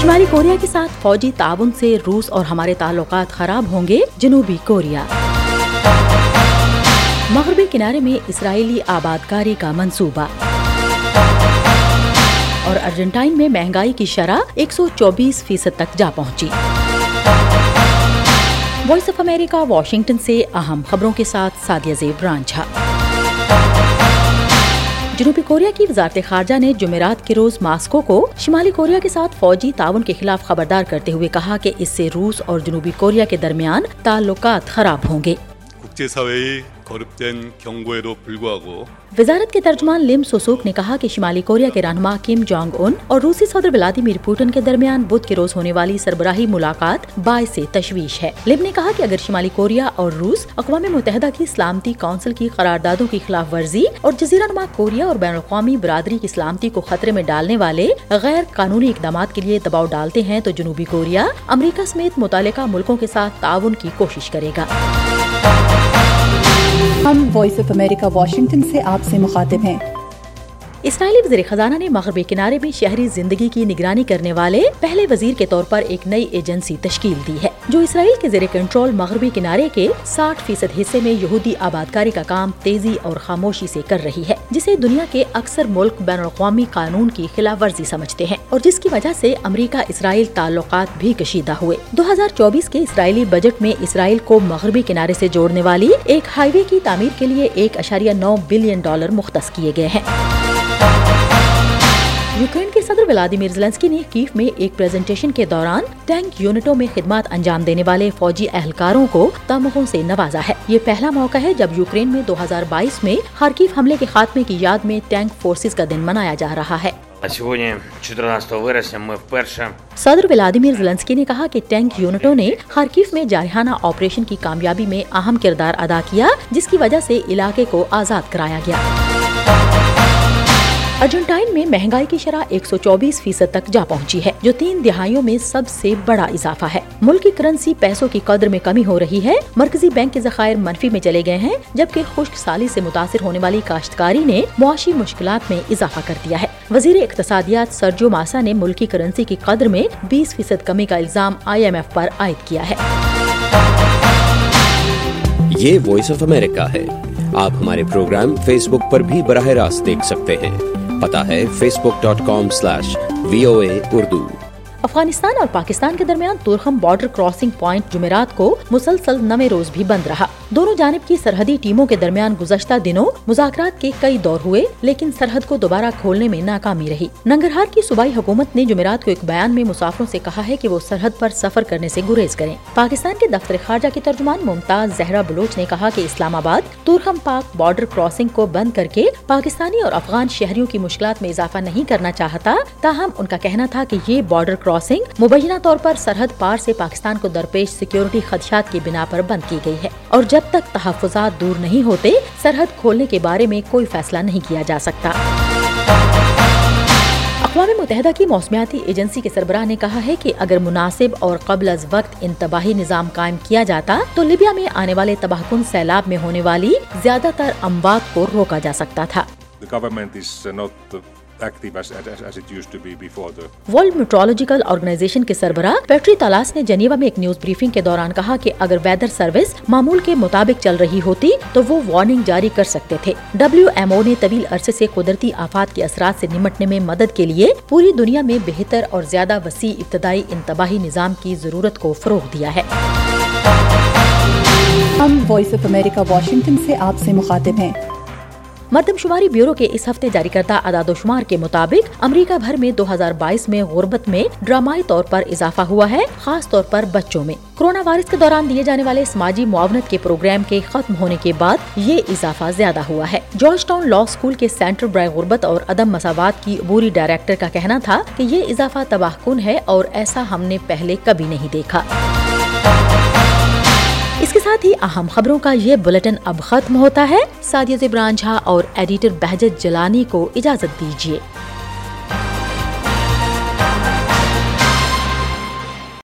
شمالی کوریا کے ساتھ فوجی تعاون سے روس اور ہمارے تعلقات خراب ہوں گے، جنوبی کوریا۔ مغربی کنارے میں اسرائیلی آبادکاری کا منصوبہ۔ اور ارجنٹائن میں مہنگائی کی شرح 124% تک جا پہنچی۔ وائس آف امریکہ واشنگٹن سے اہم خبروں کے ساتھ سعدیہ زیب رانجھا۔ جنوبی کوریا کی وزارت خارجہ نے جمعرات کے روز ماسکو کو شمالی کوریا کے ساتھ فوجی تعاون کے خلاف خبردار کرتے ہوئے کہا کہ اس سے روس اور جنوبی کوریا کے درمیان تعلقات خراب ہوں گے۔ وزارت کے ترجمان لم سوسوک نے کہا کہ شمالی کوریا کے رہنما کم جونگ ان اور روسی صدر ولادیمیر پوٹن کے درمیان بدھ کے روز ہونے والی سربراہی ملاقات باعث تشویش ہے۔ لم نے کہا کہ اگر شمالی کوریا اور روس اقوام متحدہ کی سلامتی کونسل کی قراردادوں کی خلاف ورزی اور جزیرہ نما کوریا اور بین الاقوامی برادری کی سلامتی کو خطرے میں ڈالنے والے غیر قانونی اقدامات کے لیے دباؤ ڈالتے ہیں تو جنوبی کوریا امریکہ سمیت متعلقہ ملکوں کے ساتھ تعاون کی کوشش کرے گا۔ ہم وائس آف امریکہ واشنگٹن سے آپ سے مخاطب ہیں۔ اسرائیلی وزیر خزانہ نے مغربی کنارے میں شہری زندگی کی نگرانی کرنے والے پہلے وزیر کے طور پر ایک نئی ایجنسی تشکیل دی ہے، جو اسرائیل کے زیر کنٹرول مغربی کنارے کے 60% حصے میں یہودی آبادکاری کا کام تیزی اور خاموشی سے کر رہی ہے، جسے دنیا کے اکثر ملک بین الاقوامی قانون کی خلاف ورزی سمجھتے ہیں اور جس کی وجہ سے امریکہ اسرائیل تعلقات بھی کشیدہ ہوئے۔ 2024 کے اسرائیلی بجٹ میں اسرائیل کو مغربی کنارے سے جوڑنے والی ایک ہائی وے کی تعمیر کے لیے $1.9 بلین مختص کیے گئے ہیں۔ یوکرین کے صدر ولادیمیر زیلنسکی نے کیف میں ایک پریزنٹیشن کے دوران ٹینک یونٹوں میں خدمات انجام دینے والے فوجی اہلکاروں کو تمغوں سے نوازا ہے۔ یہ پہلا موقع ہے جب یوکرین میں 2022 میں خارکیو حملے کے خاتمے کی یاد میں ٹینک فورسز کا دن منایا جا رہا ہے۔ صدر ولادیمیر زیلنسکی نے کہا کہ ٹینک یونٹوں نے خارکیو میں جارحانہ آپریشن کی کامیابی میں اہم کردار ادا کیا، جس کی وجہ سے علاقے کو آزاد کرایا گیا۔ ارجنٹائن میں مہنگائی کی شرح 124% تک جا پہنچی ہے، جو 3 دہائیوں میں سب سے بڑا اضافہ ہے۔ ملک کی کرنسی پیسوں کی قدر میں کمی ہو رہی ہے، مرکزی بینک کے ذخائر منفی میں چلے گئے ہیں، جبکہ خشک سالی سے متاثر ہونے والی کاشتکاری نے معاشی مشکلات میں اضافہ کر دیا ہے۔ وزیر اقتصادیات سرجیو ماسا نے ملکی کرنسی کی قدر میں 20% کمی کا الزام IMF پر عائد کیا ہے۔ یہ وائس آف امریکہ ہے۔ آپ ہمارے پروگرام فیس بک پر بھی براہ راست دیکھ سکتے ہیں۔ پتہ ہے facebook.com/VOA اردو۔ افغانستان اور پاکستان کے درمیان تورخم بارڈر کراسنگ پوائنٹ جمعرات کو مسلسل 9ویں روز بھی بند رہا۔ دونوں جانب کی سرحدی ٹیموں کے درمیان گزشتہ دنوں مذاکرات کے کئی دور ہوئے، لیکن سرحد کو دوبارہ کھولنے میں ناکامی رہی۔ ننگرہار کی صوبائی حکومت نے جمعرات کو ایک بیان میں مسافروں سے کہا ہے کہ وہ سرحد پر سفر کرنے سے گریز کریں۔ پاکستان کے دفتر خارجہ کی ترجمان ممتاز زہرا بلوچ نے کہا کہ اسلام آباد تورخم پاک بارڈر کراسنگ کو بند کر کے پاکستانی اور افغان شہریوں کی مشکلات میں اضافہ نہیں کرنا چاہتا، تاہم ان کا کہنا تھا کہ یہ بارڈر کراسنگ مبینہ طور پر سرحد پار سے پاکستان کو درپیش سیکیورٹی خدشات کی بنا پر بند کی گئی ہے، اور جب تک تحفظات دور نہیں ہوتے سرحد کھولنے کے بارے میں کوئی فیصلہ نہیں کیا جا سکتا۔ اقوام متحدہ کی موسمیاتی ایجنسی کے سربراہ نے کہا ہے کہ اگر مناسب اور قبل از وقت انتباہی نظام قائم کیا جاتا تو لیبیا میں آنے والے تباہ کن سیلاب میں ہونے والی زیادہ تر اموات کو روکا جا سکتا تھا۔ ورلڈ میٹرولوجیکل آرگنائزیشن کے سربراہ پیٹری تالاس نے جنیوا میں ایک نیوز بریفنگ کے دوران کہا کہ اگر ویدر سروس معمول کے مطابق چل رہی ہوتی تو وہ وارننگ جاری کر سکتے تھے۔ WMO نے طویل عرصے سے قدرتی آفات کے اثرات سے نمٹنے میں مدد کے لیے پوری دنیا میں بہتر اور زیادہ وسیع ابتدائی انتباہی نظام کی ضرورت کو فروغ دیا ہے۔ ہم وائس آف امریکہ واشنگٹن سے آپ سے مخاطب ہیں۔ مردم شماری بیورو کے اس ہفتے جاری کردہ اعداد و شمار کے مطابق امریکہ بھر میں 2022 میں غربت میں ڈرامائی طور پر اضافہ ہوا ہے، خاص طور پر بچوں میں۔ کورونا وائرس کے دوران دیے جانے والے سماجی معاونت کے پروگرام کے ختم ہونے کے بعد یہ اضافہ زیادہ ہوا ہے۔ جارج ٹاؤن لا اسکول کے سینٹر برائے غربت اور عدم مساوات کی عبوری ڈائریکٹر کا کہنا تھا کہ یہ اضافہ تباہ کن ہے اور ایسا ہم نے پہلے کبھی نہیں دیکھا۔ اس کے ساتھ ہی اہم خبروں کا یہ بلیٹن اب ختم ہوتا ہے۔ سعدیہ زیب رانجھا اور ایڈیٹر بہجت جلانی کو اجازت دیجیے۔